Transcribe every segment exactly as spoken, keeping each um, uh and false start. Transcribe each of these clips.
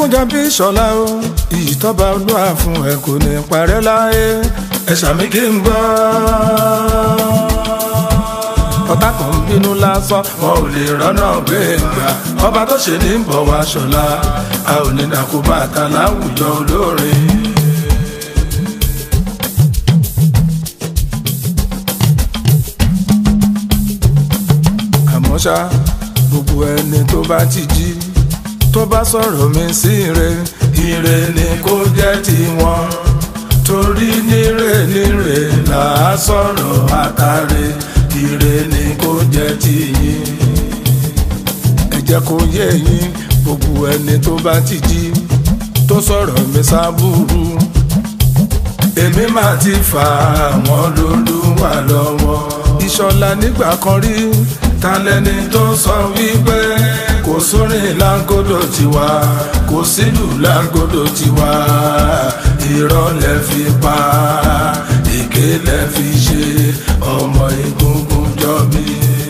Ẹ̀gúnjọbí Ìṣọ̀lá o iyì tọ́ba Olúwa fún ẹ kò ní parẹ́ láyé ẹ ṣàmì kí n gbọ́. Ọ̀tá kan ń bínú lásán wọn ò lè rọ́nà gbé gbà ọba tó ṣe ní bọ̀ wá Ṣọlá a ò ní dàkú bàtà láwùjọ olórin. Àmọ́ ṣá gbogbo ẹni tó bá ti jí tó bá sọ̀rọ̀ mi sí ire ire ni kó jẹ́ tiwọn torí níre níre là á sọ̀rọ̀ àtàrẹ ire ni kó jẹ́ tiyín. Ẹ jẹ́ kó yé yín gbogbo ẹni tó bá ti jí tó sọ̀rọ̀ mi sábúrú èmi máa ti fà àwọn lólúwa lọ́wọ́. Ìṣọ̀lá nígbà kan rí ta lẹni tó sọ wípé kò sórin láńgódò tiwa kò sílù láńgódò tiwa irọ́ lẹ fi pa èké lẹ fi ṣe ọmọ Egungun Jọbí.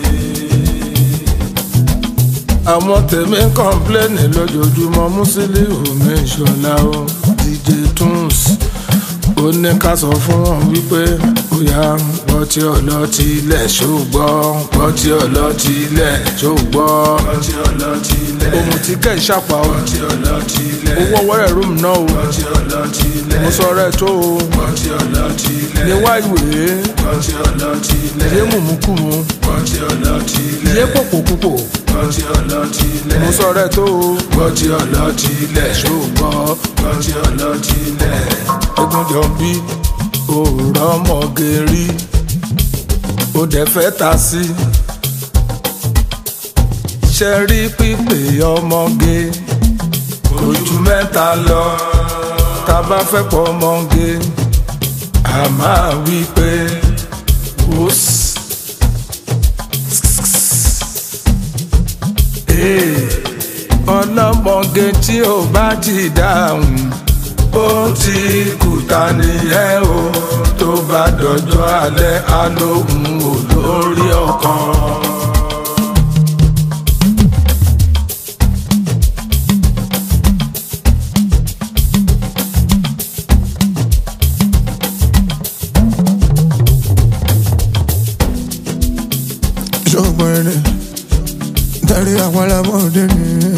Àwọn tèmi ń kọ́ńpléènì lójoojúmọ́ Musiliu mi Ìṣọ̀lá o D J Tunes ó ní ká sọ fún wọn wípé ó yá gbọ́ tí ọlọ́tí ilẹ̀ ṣó gbọ́ gbọ́ tí ọlọ́tí ilẹ̀ ṣó gbọ́ ohun tí kẹ́ ìṣàpá o owó wọ́rẹ̀ rúùmù náà o mo sọ rẹ̀ tó o níwá ìwé yé mùmúkùmù yé pòpòpòpò mo sọ rẹ̀ tó o gbọ́ tí ọlọ́tí ilẹ̀ ṣó gbọ́ gbọ́ tí ọlọ́tí ilẹ̀. Ẹ̀gúnjọbí òòrọ̀ ọmọge rí ó dẹ̀ fẹ́ ta sí ṣe rí pípé ọmọge kò ju mẹ́ta lọ tá bá fẹ́ pọ̀ ọmọge a máa wí pé wòs. Ọlọ́mọge tí ò bá ti dáhùn ó ti kùtà nìyẹn o tó bá dọjọ́ alẹ́ alóhùn olórí ọkàn. ṣùgbọ́n ẹni dárí àwọn alámọ̀dé ni.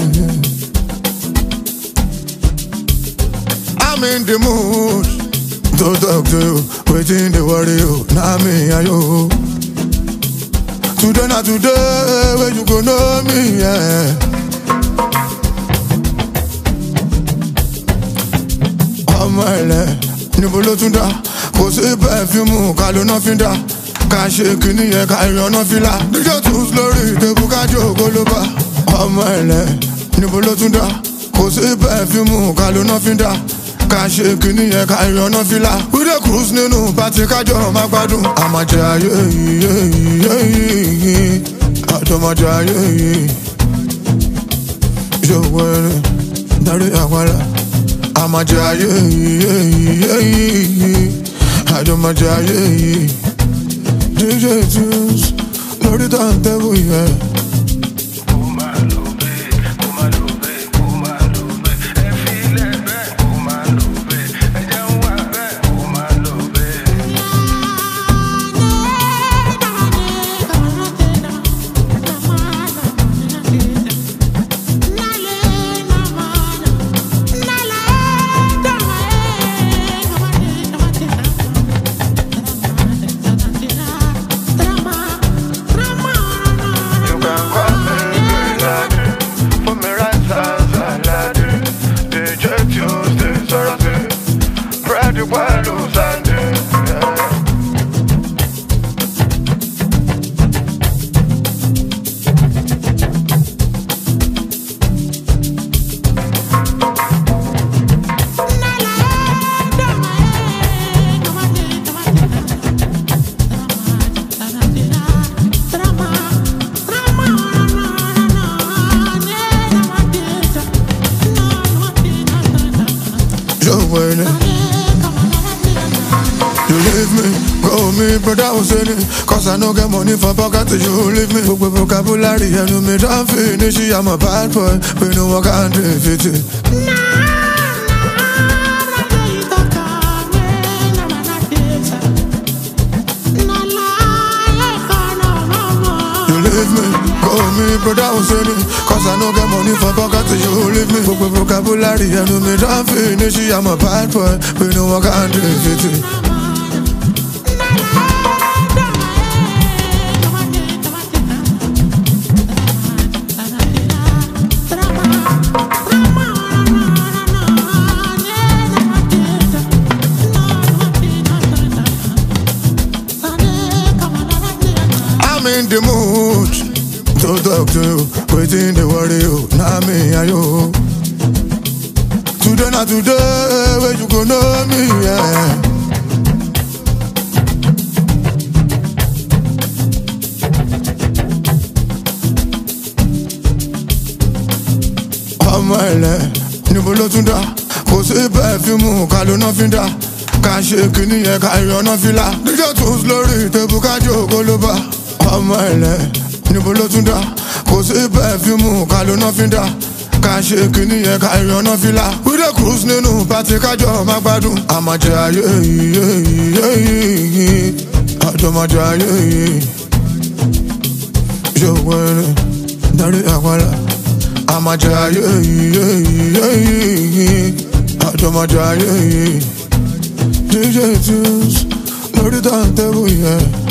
I'm in the mood to talk to you, waiting the worry you, now me and you. Today not today, when you go know me, yeah. Ọmọ ẹlẹ níbo ló tún dá kò sí pẹfíùmù ká ló ná fi dá ká ṣe kìíní yẹn ká ìrànà fìlà díjọ tún lórí ìtẹ̀bù ká jókòó ló bá. Ọmọ ẹlẹ níbo ló tún dá kò sí pẹfíùmù ká ló ná fi dá ká ṣe kìíní yẹn ká ìrànà fìlà. We dey cruise nínú pàtí kájọ máa gbádùn àmàjẹ ayé yìí àjọmọjẹ ayé yìí ìṣòwò ẹni darí àpárá àmàjẹ ayé yìí àjọmọjẹ ayé yìí D J Tunes lórí tàǹtẹ̀bù yẹn. You leave me, go me, brother Hussein. Cause I no get money for pocket, you leave me. Book vocabulary, and you me don't finish. I'm a bad boy, we no one can defeat it. leave me. Call me brother Hussein, cause I no get money for pocket till you leave me. Gbogbo vocabulary ẹnu mi don finish, I'm a bad boy, we no one can defeat it. In the mood to talk to you, waiting the worry you, now me and you. Today not today, where you gonna know me, yeah. Ọmọ ẹlẹ níbo ló tún dá, kò sí pẹfíìmù ká ló ná fi dá, ká ṣe kìíní yẹn ká ìrànà fìlà. díjọ́ tún lórí tèbú ká jókòó ló bá. Ọmọ ẹlẹ níbo ló tún dá, kò sí pẹfíìmù ká ló ná fi dá, ká ṣe kìíní yẹn ká ìrànà fìlà. We dey cruise nínú pàtí kájọ má gbádùn. Àmàjẹ ayé yìí, àjọmọjẹ ayé yìí. Ṣòwò ẹni darí àpàlà. Àmàjẹ ayé yìí, àjọmọjẹ ayé yìí. D J Tunes lórí tàǹtẹ̀bù yẹn.